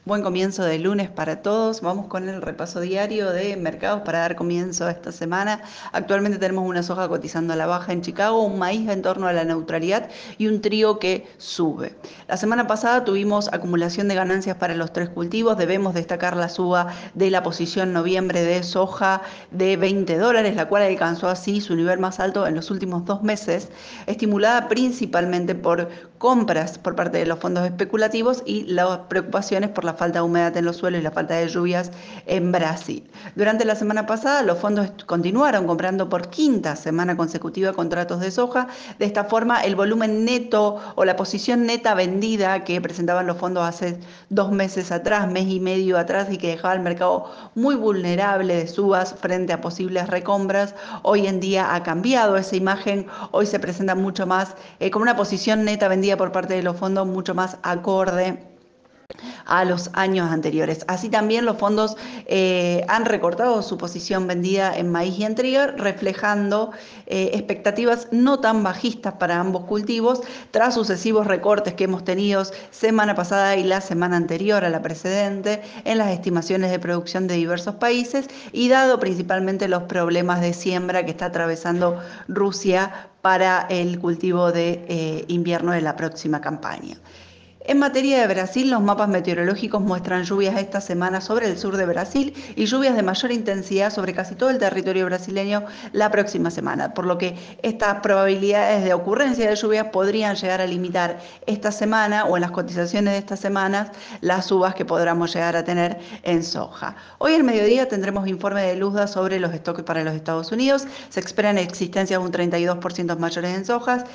Buen comienzo de lunes para todos. Vamos con el repaso diario de mercados para dar comienzo a esta semana. Actualmente tenemos una soja cotizando a la baja en Chicago, un maíz en torno a la neutralidad y un trigo que sube. La semana pasada tuvimos acumulación de ganancias para los tres cultivos. Debemos destacar la suba de la posición noviembre de soja de $20, la cual alcanzó así su nivel más alto en los últimos 2 meses, estimulada principalmente por compras por parte de los fondos especulativos y las preocupaciones por la falta de humedad en los suelos y la falta de lluvias en Brasil. Durante la semana pasada, los fondos continuaron comprando por quinta semana consecutiva contratos de soja. De esta forma, el volumen neto o la posición neta vendida que presentaban los fondos hace 2 meses atrás, mes y medio atrás, y que dejaba el mercado muy vulnerable de subas frente a posibles recompras, hoy en día ha cambiado esa imagen. Hoy se presenta mucho más con una posición neta vendida por parte de los fondos mucho más acorde a los años anteriores. Así también los fondos han recortado su posición vendida en maíz y en trigo, reflejando expectativas no tan bajistas para ambos cultivos, tras sucesivos recortes que hemos tenido semana pasada y la semana anterior a la precedente en las estimaciones de producción de diversos países, y dado principalmente los problemas de siembra que está atravesando Rusia para el cultivo de invierno de la próxima campaña. En materia de Brasil, los mapas meteorológicos muestran lluvias esta semana sobre el sur de Brasil y lluvias de mayor intensidad sobre casi todo el territorio brasileño la próxima semana, por lo que estas probabilidades de ocurrencia de lluvias podrían llegar a limitar esta semana o en las cotizaciones de estas semanas las subas que podamos llegar a tener en soja. Hoy al mediodía tendremos informe de Luzda sobre los stocks para los Estados Unidos. Se esperan existencias un 32% mayores en sojas,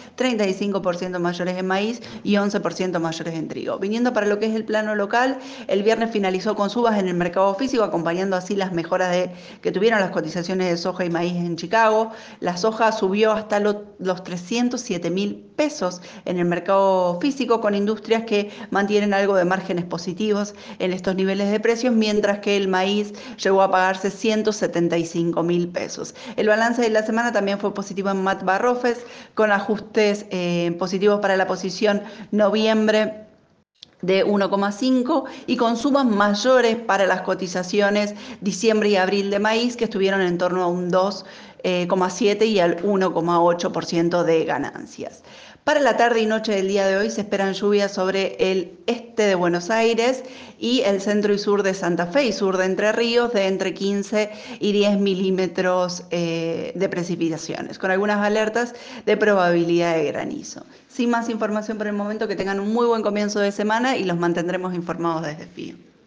35% mayores en maíz y 11% mayores en trigo. Viniendo para lo que es el plano local, el viernes finalizó con subas en el mercado físico, acompañando así las mejoras que tuvieron las cotizaciones de soja y maíz en Chicago. La soja subió hasta los 307.000 pesos en el mercado físico, con industrias que mantienen algo de márgenes positivos en estos niveles de precios, mientras que el maíz llegó a pagarse 175.000 pesos. El balance de la semana también fue positivo en Matbarrofes, con ajustes positivos para la posición noviembre de 1,5 y con sumas mayores para las cotizaciones diciembre y abril de maíz, que estuvieron en torno a un 2,7 y al 1,8% de ganancias. Para la tarde y noche del día de hoy se esperan lluvias sobre el este de Buenos Aires y el centro y sur de Santa Fe y sur de Entre Ríos, de entre 15 y 10 milímetros de precipitaciones, con algunas alertas de probabilidad de granizo. Sin más información por el momento, que tengan un muy buen comienzo de semana y los mantendremos informados desde FIO.